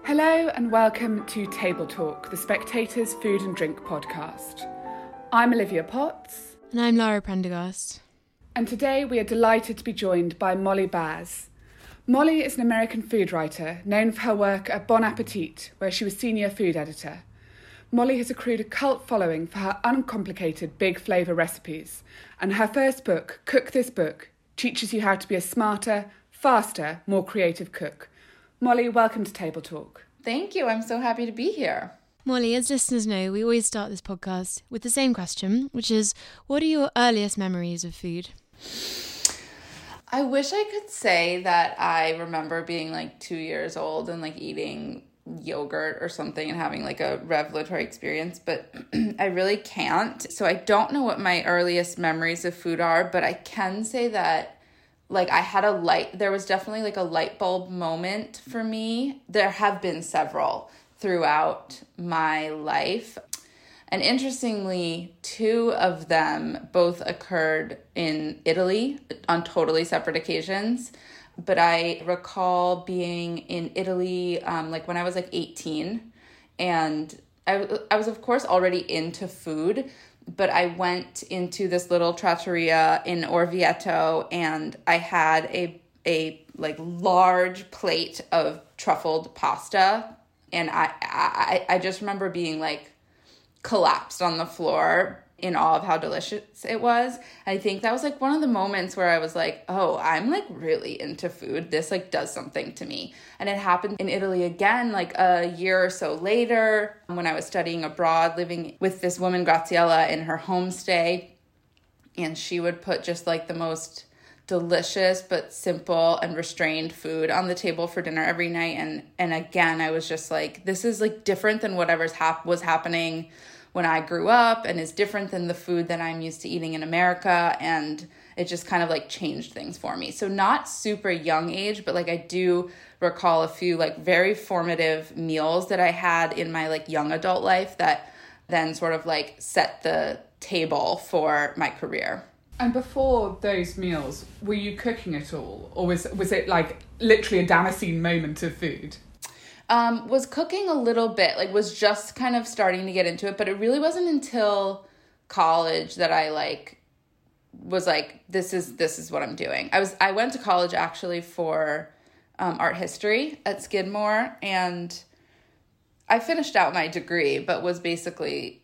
Hello and welcome to Table Talk, the Spectator's food and drink podcast. I'm Olivia Potts. And I'm Lara Prendergast. And today we are delighted to be joined by Molly Baz. Molly is an American food writer known for her work at Bon Appetit, where she was senior food editor. Molly has accrued a cult following for her uncomplicated big flavour recipes, and her first book, Cook This Book, teaches you how to be a smarter, faster, more creative cook. Molly, welcome to Table Talk. Thank you. I'm so happy to be here. Molly, as listeners know, we always start this podcast with the same question, which is, what are your earliest memories of food? I wish I could say that I remember being like 2 years old and like eating yogurt or something and having like a revelatory experience, but I really can't. So I don't know what my earliest memories of food are, but I can say that like there was definitely like a light bulb moment for me. There have been several throughout my life. And interestingly, two of them both occurred in Italy on totally separate occasions. But I recall being in Italy like when I was like 18. And I was, of course, already into food. But I went into this little trattoria in Orvieto and I had a like large plate of truffled pasta. And I just remember being like collapsed on the floor in awe of how delicious it was. I think that was like one of the moments where I was like, oh, I'm like really into food. This like does something to me. And it happened in Italy again, like a year or so later when I was studying abroad, living with this woman, Graziella, in her homestay. And she would put just like the most delicious but simple and restrained food on the table for dinner every night. And again, I was just like, this is like different than whatever's was happening when I grew up and is different than the food that I'm used to eating in America. And it just kind of like changed things for me. So not super young age, but like I do recall a few like very formative meals that I had in my like young adult life that then sort of like set the table for my career. And before those meals, were you cooking at all? Or was it like literally a Damascene moment of food? Was cooking a little bit, like was just kind of starting to get into it, but it really wasn't until college that I like was like, this is what I'm doing. I went to college actually for art history at Skidmore, and I finished out my degree, but was basically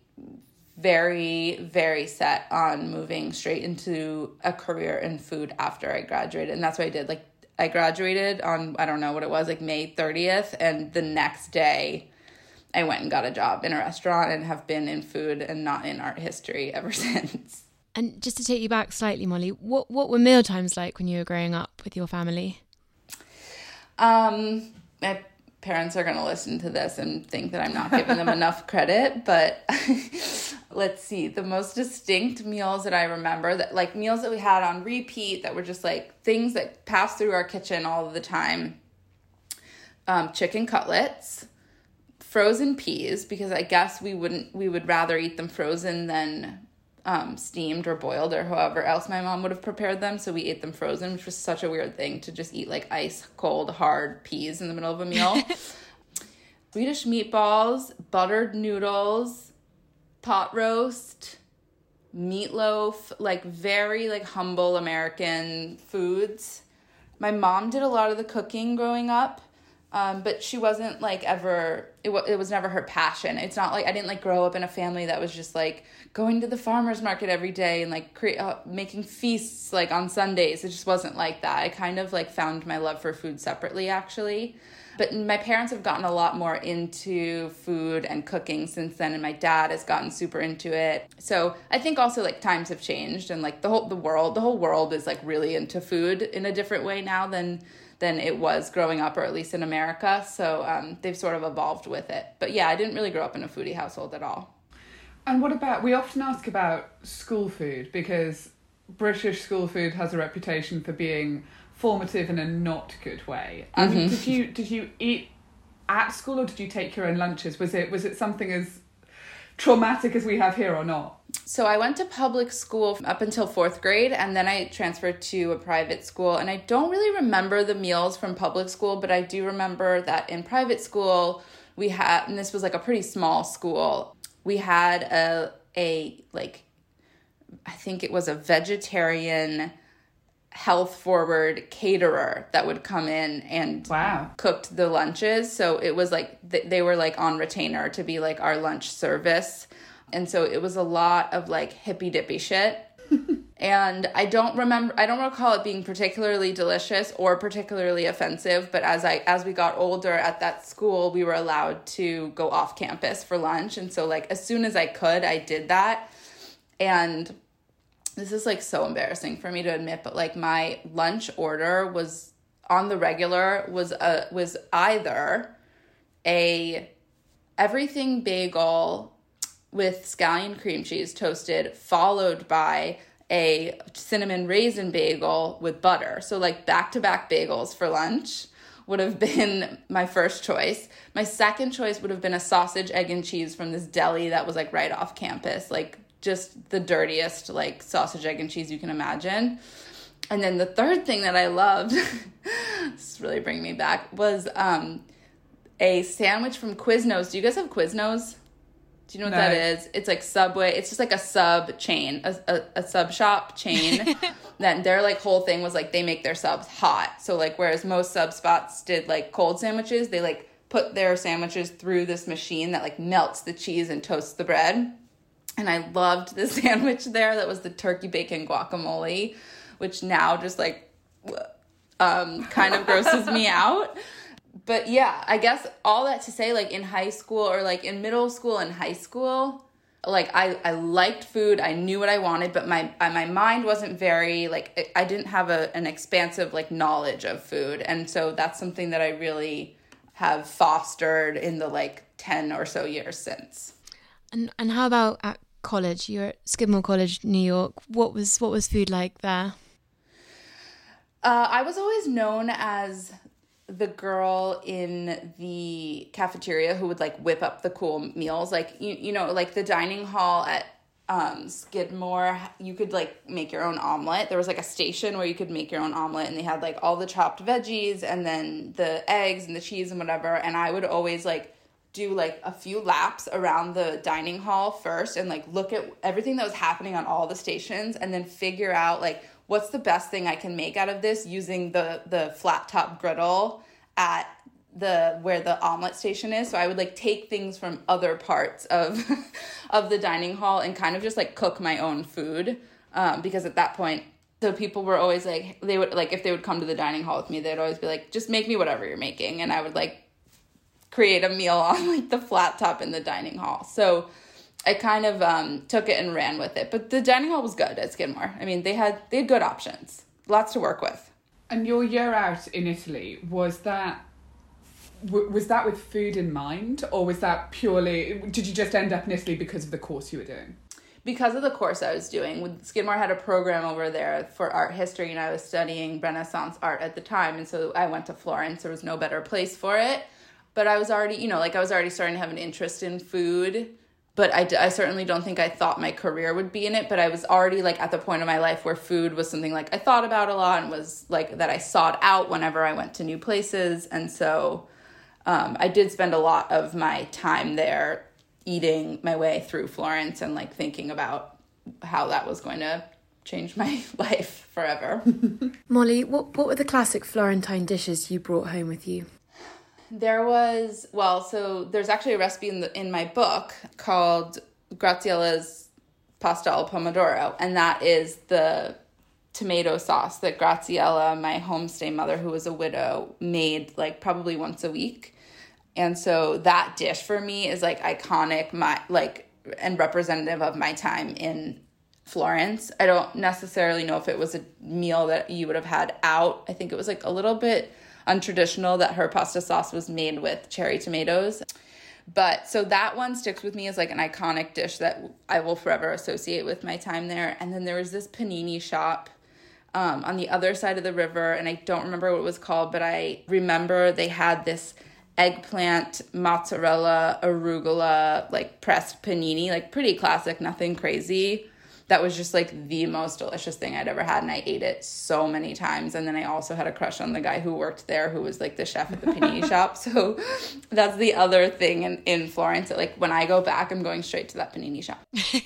very, very set on moving straight into a career in food after I graduated. And that's what I did. Like I graduated on, I don't know what it was, like May 30th. And the next day I went and got a job in a restaurant and have been in food and not in art history ever since. And just to take you back slightly, Molly, what were meal times like when you were growing up with your family? My parents are going to listen to this and think that I'm not giving them enough credit, but let's see. The most distinct meals that I remember, that like meals that we had on repeat that were just like things that passed through our kitchen all of the time. Chicken cutlets, frozen peas, because I guess we would rather eat them frozen than steamed or boiled or however else my mom would have prepared them. So we ate them frozen, which was such a weird thing to just eat like ice cold, hard peas in the middle of a meal. Swedish meatballs, buttered noodles, pot roast, meatloaf, like very like humble American foods. My mom did a lot of the cooking growing up. But she wasn't like ever, it was never her passion. It's not like, I didn't like grow up in a family that was just like going to the farmer's market every day and like making feasts like on Sundays. It just wasn't like that. I kind of like found my love for food separately actually. But my parents have gotten a lot more into food and cooking since then, and my dad has gotten super into it. So I think also like times have changed, and like the whole world is like really into food in a different way now than it was growing up, or at least in America. So they've sort of evolved with it. But yeah, I didn't really grow up in a foodie household at all. And what about, we often ask about school food because British school food has a reputation for being formative in a not good way. I mean, did you eat at school or did you take your own lunches? Was it something as traumatic as we have here or not? So I went to public school up until 4th grade, and then I transferred to a private school. And I don't really remember the meals from public school, but I do remember that in private school we had, and this was like a pretty small school, we had a like, I think it was a vegetarian, health-forward caterer that would come in and cooked the lunches. So it was like they were like on retainer to be like our lunch service. And so it was a lot of like hippy dippy shit. And I don't recall it being particularly delicious or particularly offensive, but as we got older at that school, we were allowed to go off campus for lunch. And so like as soon as I could, I did that. And this is like so embarrassing for me to admit, but like my lunch order was on the regular was either a everything bagel with scallion cream cheese toasted, followed by a cinnamon raisin bagel with butter. So like back-to-back bagels for lunch would have been my first choice. My second choice would have been a sausage, egg, and cheese from this deli that was like right off campus, like just the dirtiest like sausage, egg, and cheese you can imagine. And then the third thing that I loved, this is really bringing me back, was a sandwich from Quiznos. Do you guys have Quiznos? Do you know what that is? It's like Subway. It's just like a sub chain, a sub shop chain. That their like whole thing was like they make their subs hot. So like whereas most sub spots did like cold sandwiches, they like put their sandwiches through this machine that like melts the cheese and toasts the bread. And I loved the sandwich there. That was the turkey bacon guacamole, which now just like kind of grosses me out. But yeah, I guess all that to say, like in high school or like in middle school and high school, like I liked food. I knew what I wanted, but my mind wasn't very like, I didn't have an expansive like knowledge of food. And so that's something that I really have fostered in the like 10 or so years since. And how about at college? You're at Skidmore College, New York. What was food like there? I was always known as the girl in the cafeteria who would like whip up the cool meals. Like, you know, like the dining hall at Skidmore, you could like make your own omelet. There was like a station where you could make your own omelet, and they had like all the chopped veggies and then the eggs and the cheese and whatever. And I would always like do like a few laps around the dining hall first and like look at everything that was happening on all the stations and then figure out like what's the best thing I can make out of this using the flat top griddle at where the omelet station is. So I would like take things from other parts of of the dining hall and kind of just like cook my own food, because at that point, so people were always like, they would like, if they would come to the dining hall with me, they'd always be like, just make me whatever you're making. And I would like create a meal on like the flat top in the dining hall. So I kind of took it and ran with it. But the dining hall was good at Skidmore. I mean, they had good options, lots to work with. And your year out in Italy, was that with food in mind, or was that purely, did you just end up in Italy because of the course you were doing? Because of the course I was doing. Skidmore had a program over there for art history, and I was studying Renaissance art at the time. And so I went to Florence. There was no better place for it. But I was already, you know, like I was already starting to have an interest in food. But I certainly don't think I thought my career would be in it. But I was already like at the point of my life where food was something like I thought about a lot and was like that I sought out whenever I went to new places. And so I did spend a lot of my time there eating my way through Florence and like thinking about how that was going to change my life forever. Molly, what were the classic Florentine dishes you brought home with you? There was, so there's actually a recipe in my book called Graziella's Pasta al Pomodoro, and that is the tomato sauce that Graziella, my homestay mother, who was a widow, made like probably once a week. And so that dish for me is like iconic, and representative of my time in Florence. I don't necessarily know if it was a meal that you would have had out. I think it was like a little bit untraditional that her pasta sauce was made with cherry tomatoes. But so that one sticks with me as like an iconic dish that I will forever associate with my time there. And then there was this panini shop on the other side of the river, and I don't remember what it was called, but I remember they had this eggplant, mozzarella, arugula, like pressed panini, like pretty classic, nothing crazy. That was just like the most delicious thing I'd ever had, and I ate it so many times. And then I also had a crush on the guy who worked there, who was like the chef at the panini shop. So that's the other thing in Florence. That, like, when I go back, I'm going straight to that panini shop.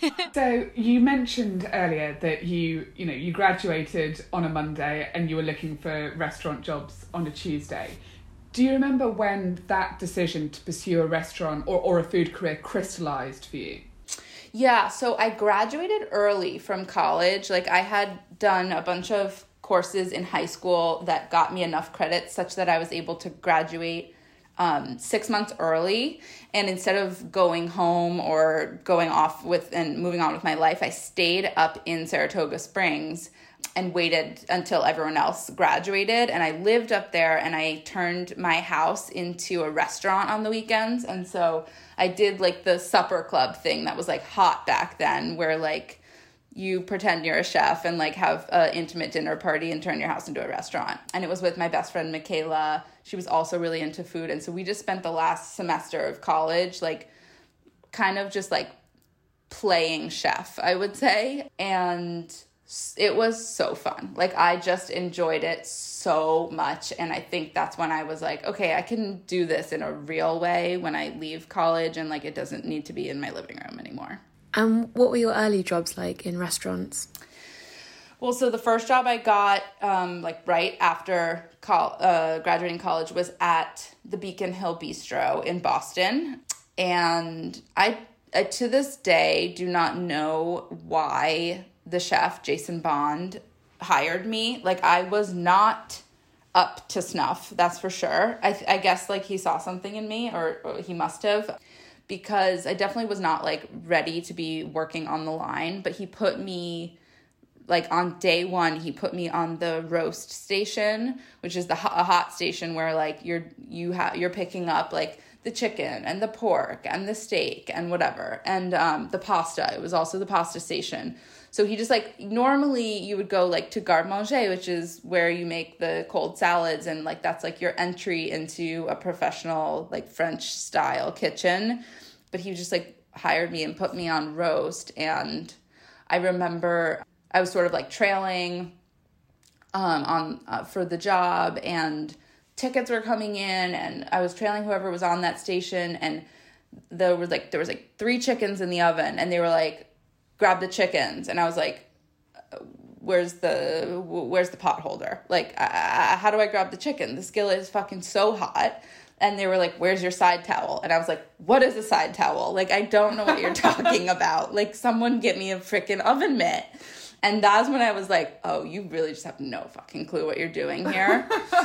So you mentioned earlier that you graduated on a Monday and you were looking for restaurant jobs on a Tuesday. Do you remember when that decision to pursue a restaurant or a food career crystallized for you? Yeah, so I graduated early from college. Like, I had done a bunch of courses in high school that got me enough credits such that I was able to graduate 6 months early. And instead of going home or going off with and moving on with my life, I stayed up in Saratoga Springs and waited until everyone else graduated. And I lived up there, and I turned my house into a restaurant on the weekends. And so I did like the supper club thing that was like hot back then, where like you pretend you're a chef and like have an intimate dinner party and turn your house into a restaurant. And it was with my best friend, Michaela. She was also really into food. And so we just spent the last semester of college, like kind of just like playing chef, I would say. And it was so fun. Like, I just enjoyed it so much. And I think that's when I was like, okay, I can do this in a real way when I leave college, and like, it doesn't need to be in my living room anymore. And what were your early jobs like in restaurants? Well, so the first job I got, like right after graduating college, was at the Beacon Hill Bistro in Boston. And I to this day do not know why the chef, Jason Bond, hired me. Like, I was not up to snuff, that's for sure. I guess like he saw something in me, or he must have, because I definitely was not like ready to be working on the line. But he put me, like, on day one, he put me on the roast station, which is a hot station where like you're picking up like the chicken and the pork and the steak and whatever, and the pasta. It was also the pasta station. So he just like, normally you would go like to garde manger, which is where you make the cold salads, and like that's like your entry into a professional like French style kitchen. But he just like hired me and put me on roast. And I remember I was sort of like trailing for the job, and tickets were coming in, and I was trailing whoever was on that station, and there was like 3 chickens in the oven, and they were like, grab the chickens. And I was like, where's the pot holder? Like, how do I grab the chicken? The skillet is fucking so hot. And they were like, where's your side towel? And I was like, what is a side towel? Like, I don't know what you're talking about. Like, someone get me a freaking oven mitt. And that's when I was like, oh, you really just have no fucking clue what you're doing here.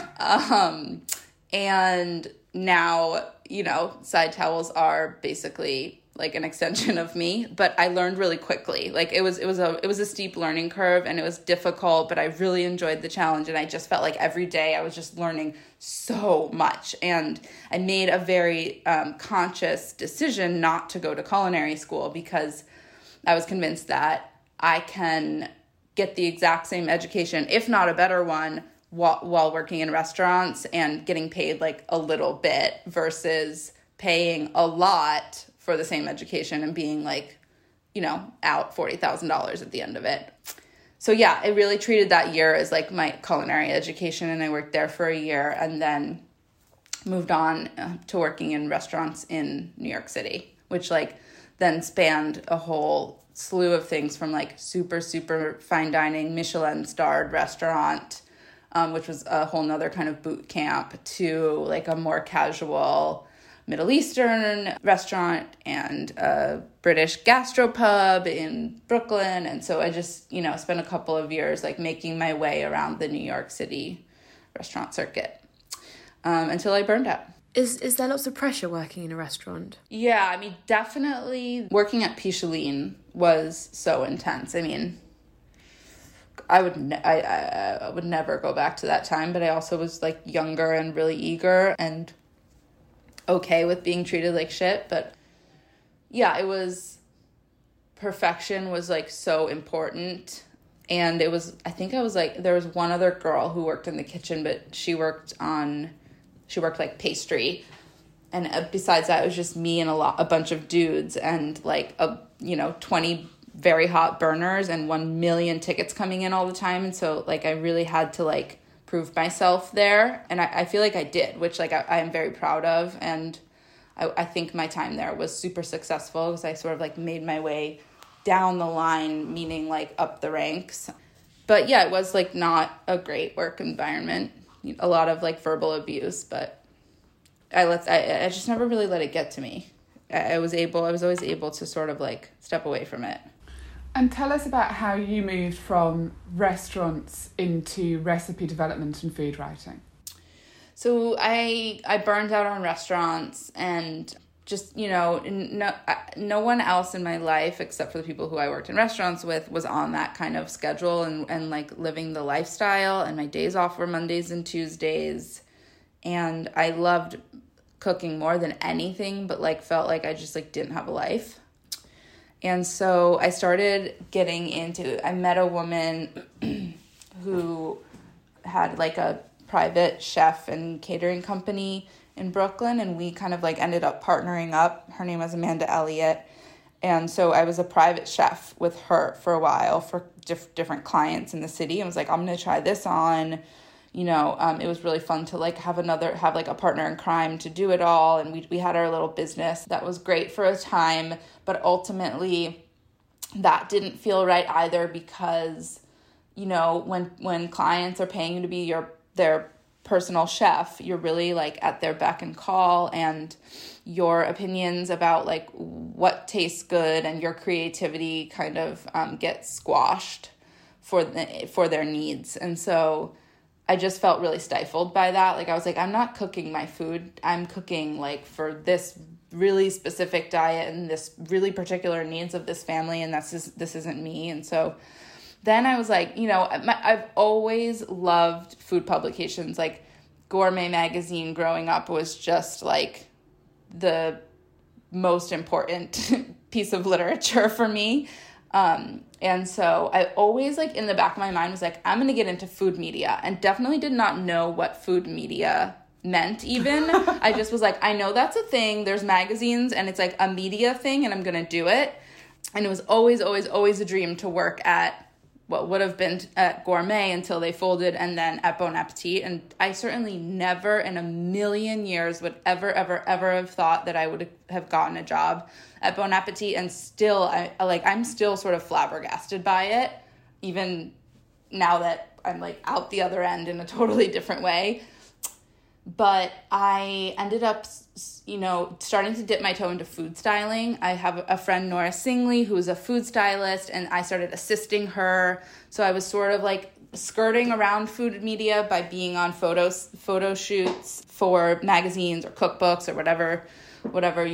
And now, side towels are basically like an extension of me, but I learned really quickly. Like, it was a steep learning curve, and it was difficult, but I really enjoyed the challenge. And I just felt like every day I was just learning so much. And I made a very conscious decision not to go to culinary school, because I was convinced that I can get the exact same education, if not a better one, while working in restaurants and getting paid like a little bit versus paying a lot for the same education and being like, out $40,000 at the end of it. So yeah, I really treated that year as like my culinary education, and I worked there for a year and then moved on to working in restaurants in New York City, which like then spanned a whole slew of things, from like super, super fine dining, Michelin starred restaurant, which was a whole nother kind of boot camp, to like a more casual Middle Eastern restaurant and a British gastropub in Brooklyn. And so I just, spent a couple of years like making my way around the New York City restaurant circuit until I burned out. Is there lots of pressure working in a restaurant? Yeah, I mean, definitely working at Picheline was so intense. I mean, I would never go back to that time, but I also was like younger and really eager and okay with being treated like shit. But yeah, perfection was like so important. And there was one other girl who worked in the kitchen, but she worked like pastry. And besides that, it was just me and a bunch of dudes and like 20 very hot burners and 1 million tickets coming in all the time. And so like I really had to like prove myself there, and I feel like I did, which like I am very proud of. And I think my time there was super successful because I sort of like made my way down the line, meaning like up the ranks. But yeah, it was like not a great work environment, a lot of like verbal abuse, but I just never really let it get to me. I was always able to sort of like step away from it. And tell us about how you moved from restaurants into recipe development and food writing. So I burned out on restaurants, and just, no one else in my life except for the people who I worked in restaurants with was on that kind of schedule and like living the lifestyle, and my days off were Mondays and Tuesdays. And I loved cooking more than anything, but like felt like I just like didn't have a life. And so I started getting into, I met a woman who had like a private chef and catering company in Brooklyn, and we kind of like ended up partnering up. Her name was Amanda Elliott. And so I was a private chef with her for a while for different clients in the city. I was like, I'm going to try this on. It was really fun to like have like a partner in crime to do it all. And we had our little business that was great for a time, but ultimately that didn't feel right either, because, when clients are paying you to be their personal chef, you're really like at their beck and call, and your opinions about like what tastes good and your creativity kind of get squashed for their needs. And so I just felt really stifled by that. Like I was like, I'm not cooking my food. I'm cooking like for this really specific diet and this really particular needs of this family, and this isn't me. And so then I was like, I've always loved food publications. Like Gourmet Magazine growing up was just like the most important piece of literature for me. And so I always like in the back of my mind was like, I'm going to get into food media, and definitely did not know what food media meant even. I just was like, I know that's a thing. There's magazines and it's like a media thing, and I'm going to do it. And it was always, always, always a dream to work at what would have been at Gourmet until they folded, and then at Bon Appetit. And I certainly never in a million years would ever have thought that I would have gotten a job at Bon Appetit. And still, I'm still sort of flabbergasted by it, even now that I'm like out the other end in a totally different way. But I ended up, starting to dip my toe into food styling. I have a friend, Nora Singley, who's a food stylist, and I started assisting her. So I was sort of like skirting around food media by being on photo shoots for magazines or cookbooks or whatever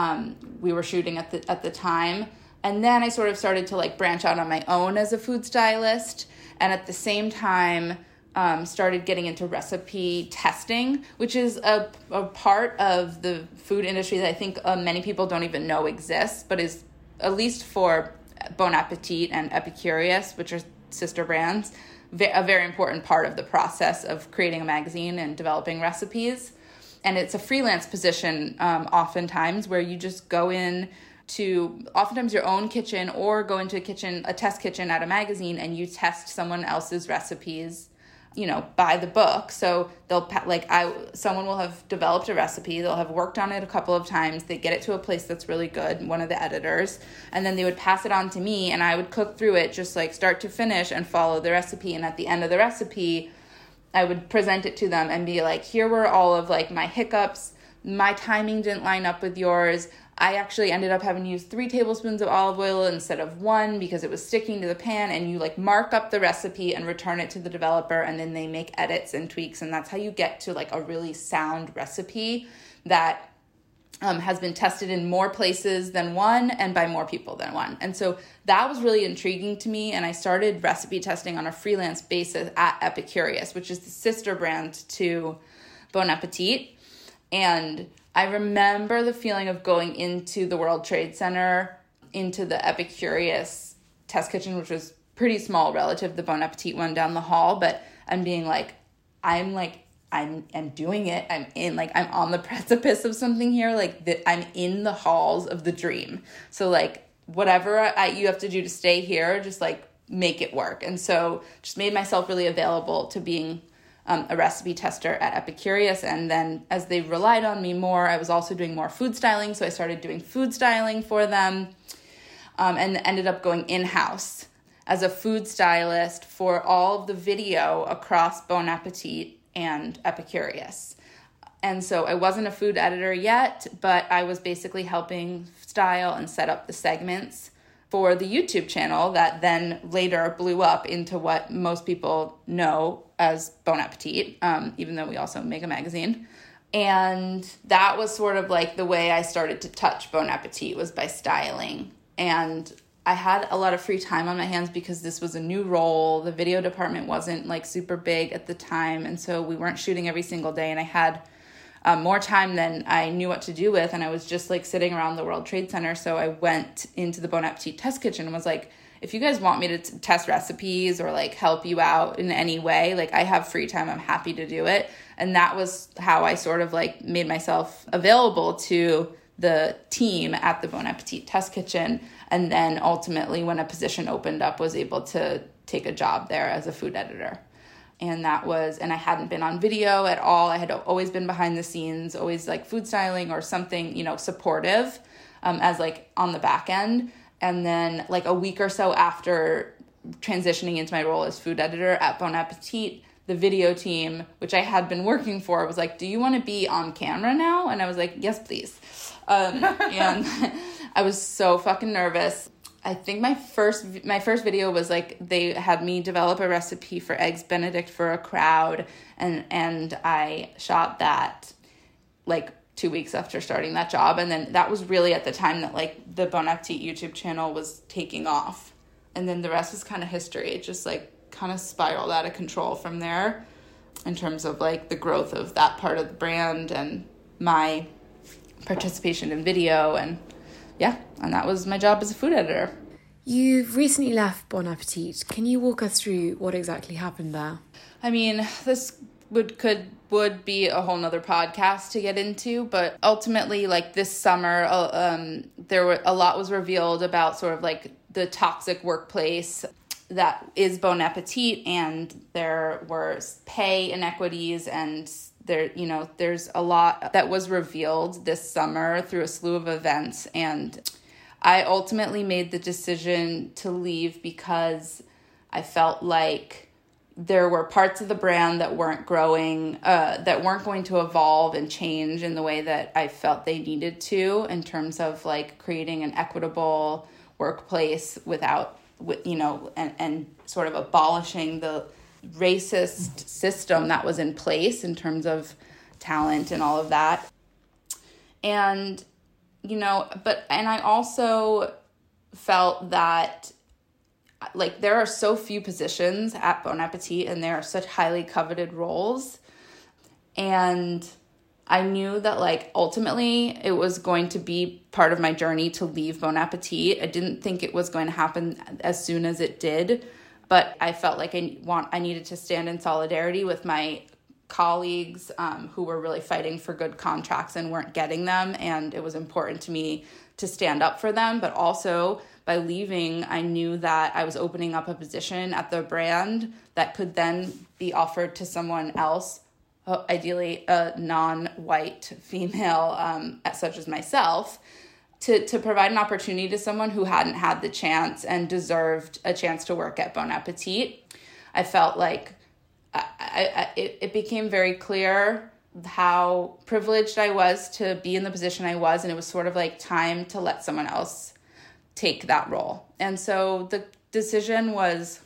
we were shooting at the time. And then I sort of started to like branch out on my own as a food stylist, and at the same time started getting into recipe testing, which is a part of the food industry that I think many people don't even know exists, but is, at least for Bon Appetit and Epicurious, which are sister brands, a very important part of the process of creating a magazine and developing recipes. And it's a freelance position oftentimes, where you just go in to oftentimes your own kitchen, or go into a test kitchen at a magazine, and you test someone else's recipes by the book. So someone will have developed a recipe, they'll have worked on it a couple of times, they get it to a place that's really good, one of the editors, and then they would pass it on to me, and I would cook through it just like start to finish and follow the recipe. And at the end of the recipe, I would present it to them and be like, here were all of like my hiccups, my timing didn't line up with yours. I actually ended up having to use 3 tablespoons of olive oil instead of 1 because it was sticking to the pan. And you like mark up the recipe and return it to the developer, and then they make edits and tweaks. And that's how you get to like a really sound recipe that has been tested in more places than one and by more people than one. And so that was really intriguing to me. And I started recipe testing on a freelance basis at Epicurious, which is the sister brand to Bon Appetit. And I remember the feeling of going into the World Trade Center, into the Epicurious test kitchen, which was pretty small relative to the Bon Appetit one down the hall, and being like, I'm like I'm doing it. I'm on the precipice of something here. Like I'm in the halls of the dream. So like whatever you have to do to stay here, just like make it work. And so just made myself really available to being a recipe tester at Epicurious. And then as they relied on me more, I was also doing more food styling. So I started doing food styling for them, and ended up going in-house as a food stylist for all of the video across Bon Appetit and Epicurious. And so I wasn't a food editor yet, but I was basically helping style and set up the segments for the YouTube channel that then later blew up into what most people know as Bon Appetit, even though we also make a magazine. And that was sort of like the way I started to touch Bon Appetit, was by styling. And I had a lot of free time on my hands because this was a new role. The video department wasn't like super big at the time, and so we weren't shooting every single day, and I had more time than I knew what to do with, and I was just like sitting around the World Trade Center. So I went into the Bon Appetit test kitchen and was like, if you guys want me to test recipes or like help you out in any way, like I have free time, I'm happy to do it. And that was how I sort of like made myself available to the team at the Bon Appetit test kitchen. And then ultimately when a position opened up, was able to take a job there as a food editor. And I hadn't been on video at all. I had always been behind the scenes, always like food styling or something, supportive, as like on the back end. And then like a week or so after transitioning into my role as food editor at Bon Appetit, the video team, which I had been working for, was like, do you want to be on camera now? And I was like, yes, please. And I was so fucking nervous. I think my first video was like, they had me develop a recipe for eggs Benedict for a crowd, and I shot that like 2 weeks after starting that job. And then that was really at the time that like the Bon Appetit YouTube channel was taking off. And then the rest was kind of history. It just like kind of spiraled out of control from there in terms of like the growth of that part of the brand and my participation in video. And that was my job as a food editor. You've recently left Bon Appetit. Can you walk us through what exactly happened there? I mean, this would be a whole nother podcast to get into, but ultimately, like this summer, a lot was revealed about sort of like the toxic workplace that is Bon Appetit, and there were pay inequities, and there's a lot that was revealed this summer through a slew of events. And I ultimately made the decision to leave because I felt like there were parts of the brand that weren't growing, that weren't going to evolve and change in the way that I felt they needed to, in terms of like creating an equitable workplace and sort of abolishing the racist system that was in place in terms of talent and all of that. And I also felt that like there are so few positions at Bon Appetit, and there are such highly coveted roles. And I knew that like ultimately it was going to be part of my journey to leave Bon Appetit. I didn't think it was going to happen as soon as it did, but I felt like I needed to stand in solidarity with my colleagues who were really fighting for good contracts and weren't getting them. And it was important to me to stand up for them. But also by leaving, I knew that I was opening up a position at the brand that could then be offered to someone else, ideally a non-white female, such as myself, to provide an opportunity to someone who hadn't had the chance and deserved a chance to work at Bon Appetit. I felt like it became very clear how privileged I was to be in the position I was, and it was sort of like time to let someone else take that role. And so the decision was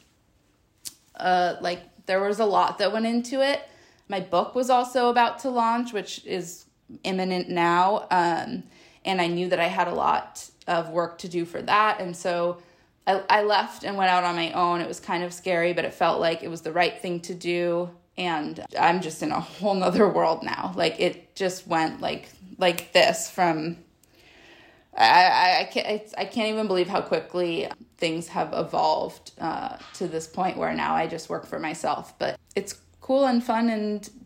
there was a lot that went into it. My book was also about to launch, which is imminent now, and I knew that I had a lot of work to do for that. And so I left and went out on my own. It was kind of scary, but it felt like it was the right thing to do. And I'm just in a whole nother world now. Like it just went like this from, I can't even believe how quickly things have evolved to this point where now I just work for myself. But it's cool and fun and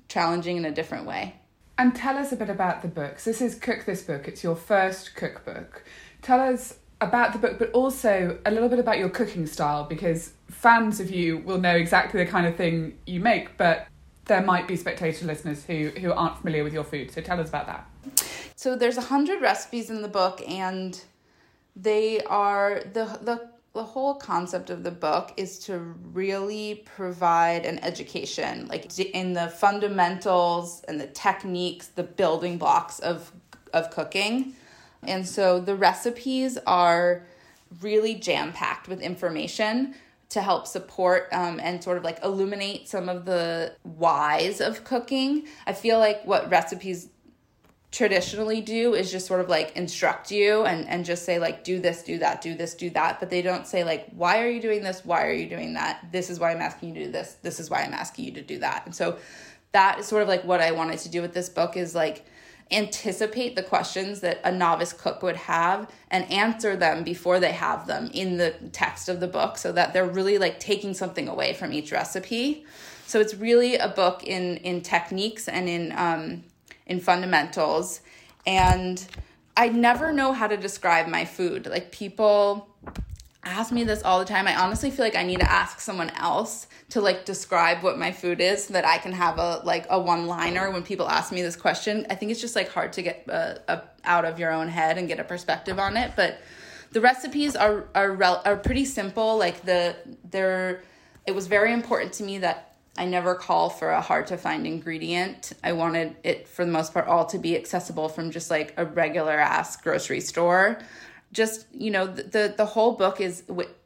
challenging in a different way. And tell us a bit about the books. This is Cook This Book. It's your first cookbook. Tell us about the book, but also a little bit about your cooking style, because fans of you will know exactly the kind of thing you make, but there might be spectator listeners who aren't familiar with your food. So tell us about that. So there's 100 recipes in the book, and they are the whole concept of the book is to really provide an education, like in the fundamentals and the techniques, the building blocks of cooking. And so the recipes are really jam-packed with information to help support and sort of like illuminate some of the whys of cooking. I feel like what recipes traditionally do is just sort of like instruct you and just say like, do this, do that, do this, do that. But they don't say like, why are you doing this? Why are you doing that? This is why I'm asking you to do this. This is why I'm asking you to do that. And so that is sort of like what I wanted to do with this book, is like anticipate the questions that a novice cook would have and answer them before they have them in the text of the book, so that they're really like taking something away from each recipe. So it's really a book in techniques and in fundamentals. And I never know how to describe my food. Like, people ask me this all the time. I honestly feel like I need to ask someone else to like describe what my food is, so that I can have a one-liner when people ask me this question. I think it's just like hard to get out of your own head and get a perspective on it. But the recipes are pretty simple. Like it was very important to me that I never call for a hard to find ingredient. I wanted it, for the most part, all to be accessible from just like a regular ass grocery store. Just, you know, the whole book is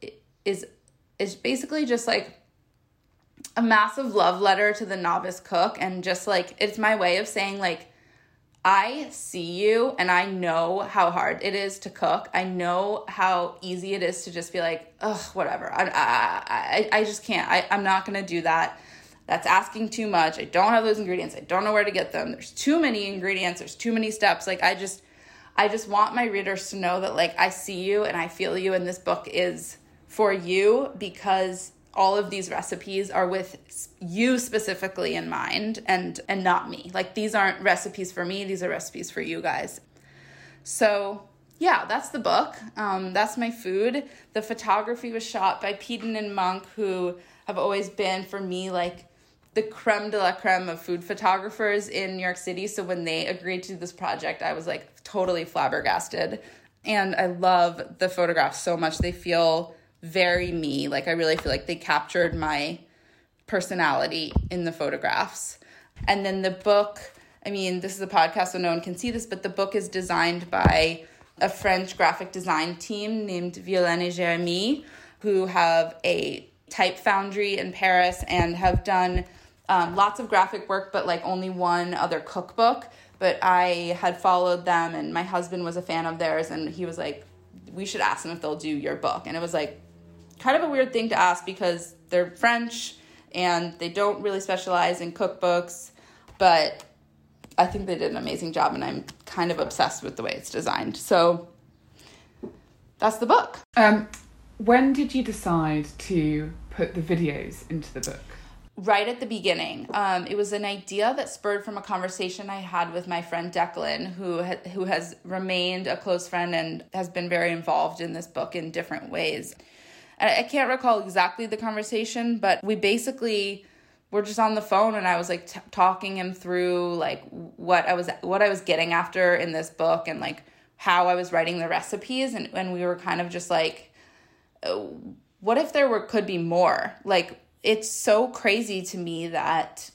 basically just like a massive love letter to the novice cook. And just like, it's my way of saying like, I see you and I know how hard it is to cook. I know how easy it is to just be like, ugh, whatever. I just can't. I'm not going to do that. That's asking too much. I don't have those ingredients. I don't know where to get them. There's too many ingredients. There's too many steps. Like, I just want my readers to know that like, I see you and I feel you, and this book is for you, because all of these recipes are with you specifically in mind, and not me. Like, these aren't recipes for me. These are recipes for you guys. So yeah, that's the book. That's my food. The photography was shot by Peden and Monk, who have always been, for me, like the creme de la creme of food photographers in New York City. So when they agreed to this project, I was like totally flabbergasted. And I love the photographs so much. They feel very me. Like, I really feel like they captured my personality in the photographs. And then the book, I mean, this is a podcast, so no one can see this, but the book is designed by a French graphic design team named Violaine et Jérémy, who have a type foundry in Paris and have done lots of graphic work, but like only one other cookbook. But I had followed them, and my husband was a fan of theirs, and he was like, we should ask them if they'll do your book. And it was like kind of a weird thing to ask, because they're French and they don't really specialize in cookbooks, but I think they did an amazing job, and I'm kind of obsessed with the way it's designed. So that's the book. When did you decide to put the videos into the book? Right at the beginning. It was an idea that spurred from a conversation I had with my friend Declan, who has remained a close friend and has been very involved in this book in different ways. I can't recall exactly the conversation, but we basically were just on the phone, and I was like talking him through like what I was getting after in this book, and like how I was writing the recipes, and we were kind of just like, what if there could be more? Like, it's so crazy to me that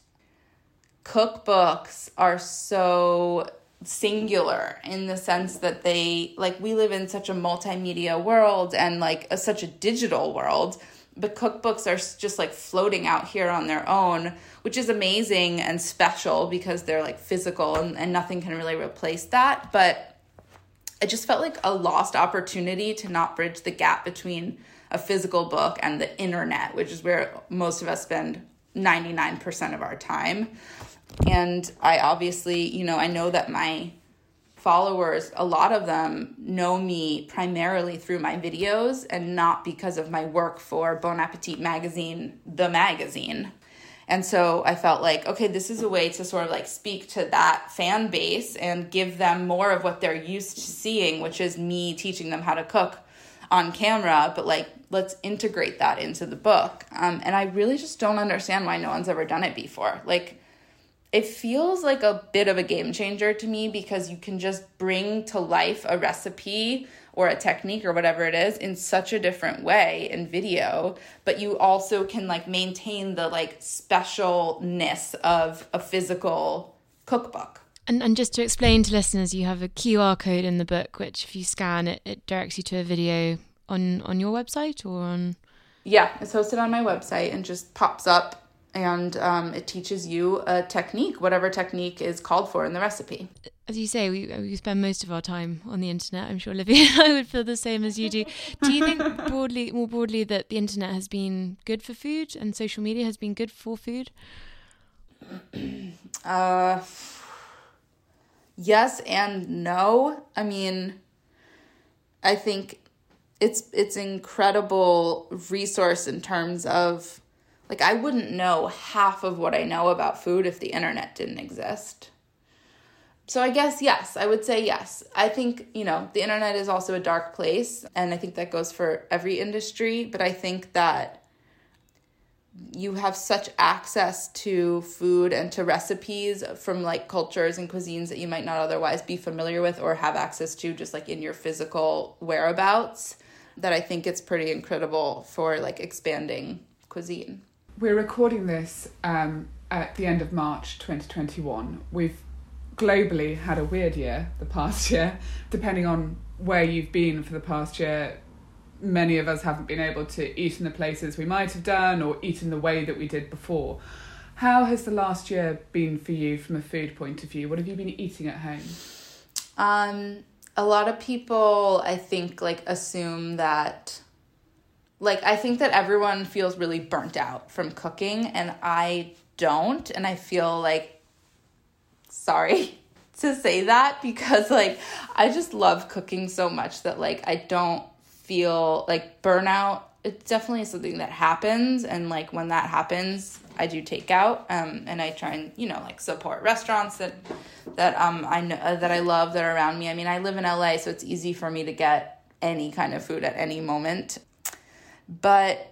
cookbooks are so singular in the sense that they, like, we live in such a multimedia world and like such a digital world, but cookbooks are just like floating out here on their own, which is amazing and special because they're like physical and nothing can really replace that. But it just felt like a lost opportunity to not bridge the gap between a physical book and the internet, which is where most of us spend 99% of our time. And I obviously, I know that my followers, a lot of them know me primarily through my videos and not because of my work for Bon Appetit magazine, the magazine. And so I felt like, okay, this is a way to sort of like speak to that fan base and give them more of what they're used to seeing, which is me teaching them how to cook on camera, but like, let's integrate that into the book. And I really just don't understand why no one's ever done it before. Like, it feels like a bit of a game changer to me because you can just bring to life a recipe or a technique or whatever it is in such a different way in video, but you also can like maintain the like specialness of a physical cookbook. And just to explain to listeners, you have a QR code in the book, which if you scan it, it directs you to a video on your website or on... Yeah, it's hosted on my website and just pops up, and it teaches you a technique, whatever technique is called for in the recipe. As you say, we spend most of our time on the internet. I'm sure Olivia and I would feel the same as you do. Do you think more broadly, that the internet has been good for food and social media has been good for food? Yes and no. I mean, I think it's incredible resource in terms of, like, I wouldn't know half of what I know about food if the internet didn't exist. So I guess, yes, I would say yes. I think, the internet is also a dark place, and I think that goes for every industry, but I think that you have such access to food and to recipes from like cultures and cuisines that you might not otherwise be familiar with or have access to just like in your physical whereabouts, that I think it's pretty incredible for like expanding cuisine. We're recording this at the end of March 2021. We've globally had a weird year the past year. Depending on where you've been for the past year, many of us haven't been able to eat in the places we might have done or eat in the way that we did before. How has the last year been for you from a food point of view? What have you been eating at home? A lot of people, I think, like assume that, like, I think that everyone feels really burnt out from cooking, and I don't. And I feel like, sorry to say that, because like I just love cooking so much that like I don't feel like burnout. It definitely is something that happens, and like when that happens, I do takeout, and I try and like support restaurants that I know that I love that are around me. I mean, I live in LA, so it's easy for me to get any kind of food at any moment, but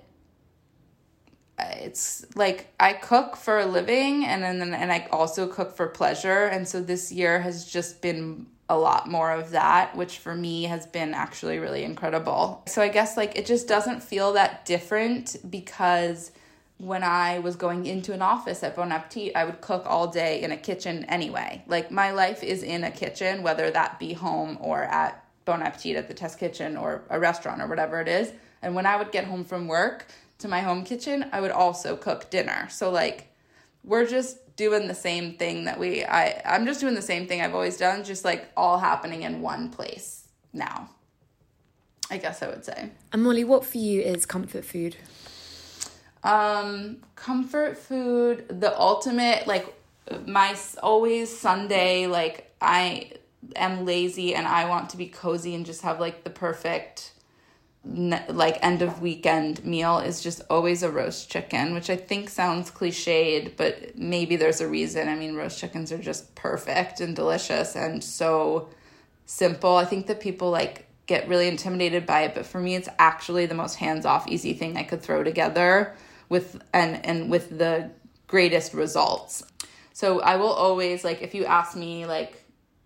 it's like I cook for a living, and I also cook for pleasure, and so this year has just been a lot more of that, which for me has been actually really incredible. So I guess like it just doesn't feel that different, because when I was going into an office at Bon Appetit, I would cook all day in a kitchen anyway. Like my life is in a kitchen, whether that be home or at Bon Appetit at the test kitchen or a restaurant or whatever it is. And when I would get home from work to my home kitchen, I would also cook dinner. So like we're just doing the same thing I'm just doing the same thing I've always done, just like all happening in one place now, I guess I would say. And Molly, what for you is comfort food? Comfort food, the ultimate, like my always Sunday, like I am lazy and I want to be cozy and just have like the perfect like end of weekend meal is just always a roast chicken, which I think sounds cliched, but maybe there's a reason. I mean, roast chickens are just perfect and delicious and so simple. I think that people like get really intimidated by it, but for me, it's actually the most hands-off, easy thing I could throw together with and with the greatest results. So I will always, like, if you ask me like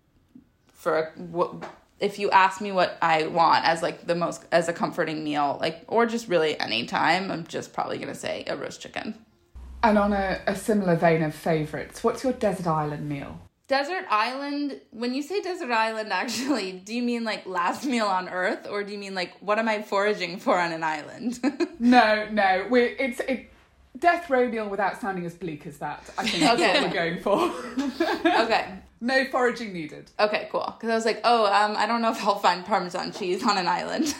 if you ask me what I want as like as a comforting meal, like, or just really any time, I'm just probably going to say a roast chicken. And on a similar vein of favourites, what's your desert island meal? Desert island, when you say desert island, actually, do you mean like last meal on Earth, or do you mean like what am I foraging for on an island? No, it's death row meal without sounding as bleak as that, I think is what we're going for. Okay. No foraging needed. Okay, cool. Because I was like, I don't know if I'll find Parmesan cheese on an island.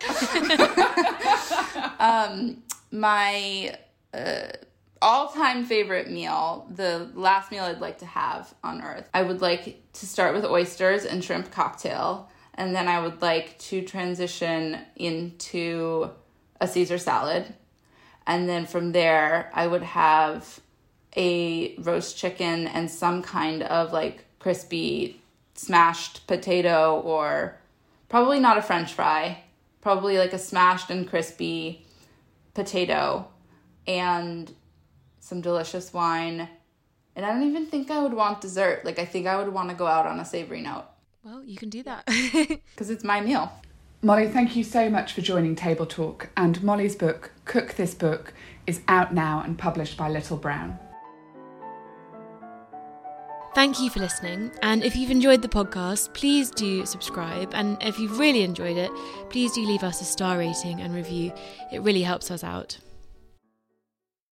My all-time favorite meal, the last meal I'd like to have on Earth, I would like to start with oysters and shrimp cocktail, and then I would like to transition into a Caesar salad, and then from there I would have a roast chicken and some kind of like crispy smashed potato, or probably not a French fry, probably like a smashed and crispy potato and some delicious wine. And I don't even think I would want dessert. Like, I think I would want to go out on a savory note. Well, you can do that. Because it's my meal. Molly, thank you so much for joining Table Talk. And Molly's book, Cook This Book, is out now and published by Little Brown. Thank you for listening. And if you've enjoyed the podcast, please do subscribe. And if you've really enjoyed it, please do leave us a star rating and review. It really helps us out.